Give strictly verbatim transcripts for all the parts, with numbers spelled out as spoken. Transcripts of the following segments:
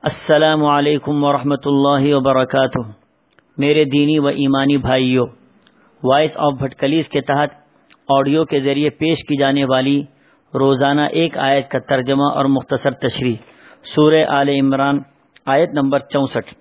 السلام علیکم ورحمۃ اللہ وبرکاتہ۔ میرے دینی و ایمانی بھائیوں، وائس آف بھٹکلیز کے تحت آڈیو کے ذریعے پیش کی جانے والی روزانہ ایک آیت کا ترجمہ اور مختصر تشریح سورہ آل عمران آیت نمبر چونسٹھ۔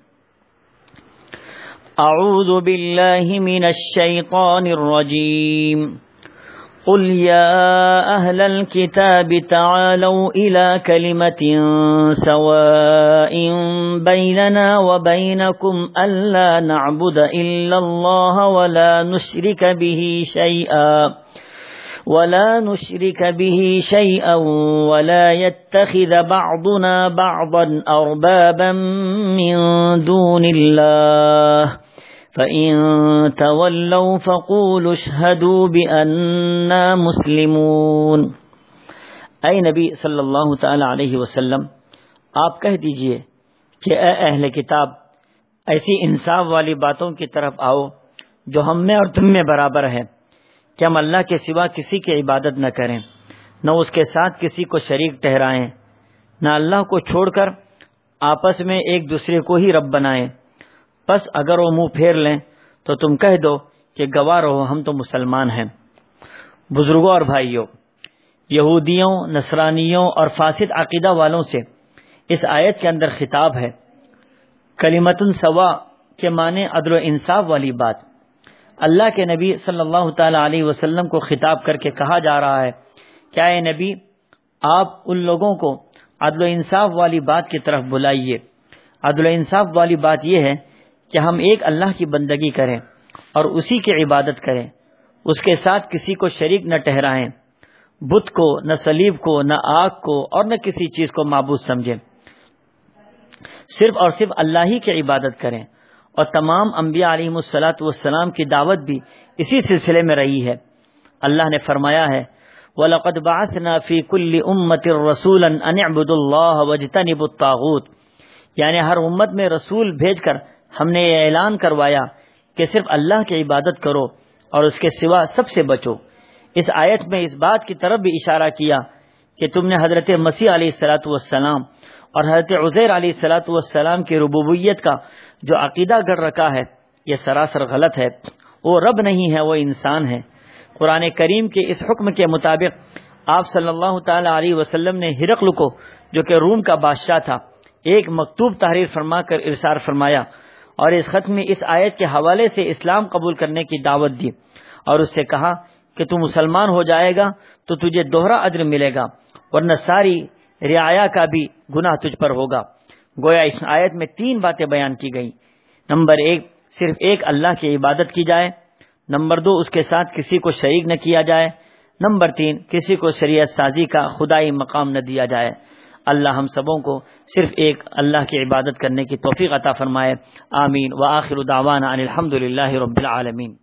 اعوذ باللہ من الشیطان الرجیم، قل يا أهل الكتاب تعالوا إلى كلمة سواء بيننا وبينكم ألا نعبد إلا الله ولا نشرك به شيئا ولا نشرك به شيئا ولا يتخذ بعضنا بعضا أربابا من دون الله فَإِن تَوَلَّوْا فَقُولُوا اشْهَدُوا بِأَنَّا مُسْلِمُونَ۔ اے نبی صلی اللہ تعالی علیہ وسلم، آپ کہہ دیجئے کہ اے اہل کتاب، ایسی انصاف والی باتوں کی طرف آؤ جو ہم میں اور تم میں برابر ہے کہ ہم اللہ کے سوا کسی کی عبادت نہ کریں، نہ اس کے ساتھ کسی کو شریک ٹھہرائیں، نہ اللہ کو چھوڑ کر آپس میں ایک دوسرے کو ہی رب بنائیں۔ پس اگر وہ منہ پھیر لیں تو تم کہہ دو کہ گواہ رہو ہم تو مسلمان ہیں۔ بزرگوں اور بھائیوں، یہودیوں، نصرانیوں اور فاسد عقیدہ والوں سے اس آیت کے اندر خطاب ہے۔ کلمۃ سوا کے معنی عدل و انصاف والی بات۔ اللہ کے نبی صلی اللہ تعالی علیہ وسلم کو خطاب کر کے کہا جا رہا ہے کیا اے نبی، آپ ان لوگوں کو عدل و انصاف والی بات کی طرف بلائیے۔ عدل و انصاف والی بات یہ ہے کہ ہم ایک اللہ کی بندگی کریں اور اسی کی عبادت کریں، اس کے ساتھ کسی کو شریک نہ ٹھہرائیں، بت کو، نہ صلیب کو، نہ آگ کو اور نہ کسی چیز کو معبود سمجھیں، صرف اور صرف اللہ ہی کی عبادت کریں۔ اور تمام انبیاء علیہم الصلاۃ والسلام کی دعوت بھی اسی سلسلے میں رہی ہے۔ اللہ نے فرمایا ہے وَلَقَدْ بَعَثْنَا فِي كُلِّ أُمَّةٍ رَسُولًا أَنِ اعْبُدُوا اللَّهَ وَاجْتَنِبُوا الطَّاغُوتَ، یعنی ہر امت میں رسول بھیج کر ہم نے یہ اعلان کروایا کہ صرف اللہ کی عبادت کرو اور اس کے سوا سب سے بچو۔ اس آیت میں اس بات کی طرف بھی اشارہ کیا کہ تم نے حضرت مسیح علیہ الصلاۃ والسلام اور حضرت عزیر علیہ الصلاۃ والسلام کی ربوبیت کا جو عقیدہ گڑھ رکھا ہے یہ سراسر غلط ہے۔ وہ رب نہیں ہے، وہ انسان ہے۔ قرآن کریم کے اس حکم کے مطابق آپ صلی اللہ تعالی علیہ وسلم نے ہرقل کو، جو کہ روم کا بادشاہ تھا، ایک مکتوب تحریر فرما کر ارسال فرمایا اور اس خط میں اس آیت کے حوالے سے اسلام قبول کرنے کی دعوت دی اور اس سے کہا کہ تو مسلمان ہو جائے گا تو تجھے دوہرا اجر ملے گا، ورنہ ساری رعایا کا بھی گناہ تجھ پر ہوگا۔ گویا اس آیت میں تین باتیں بیان کی گئی۔ نمبر ایک، صرف ایک اللہ کی عبادت کی جائے۔ نمبر دو، اس کے ساتھ کسی کو شریک نہ کیا جائے۔ نمبر تین، کسی کو شریعت سازی کا خدائی مقام نہ دیا جائے۔ اللہ ہم سبوں کو صرف ایک اللہ کی عبادت کرنے کی توفیق عطا فرمائے، آمین۔ وآخر دعوانا ان الحمد للہ رب العالمین۔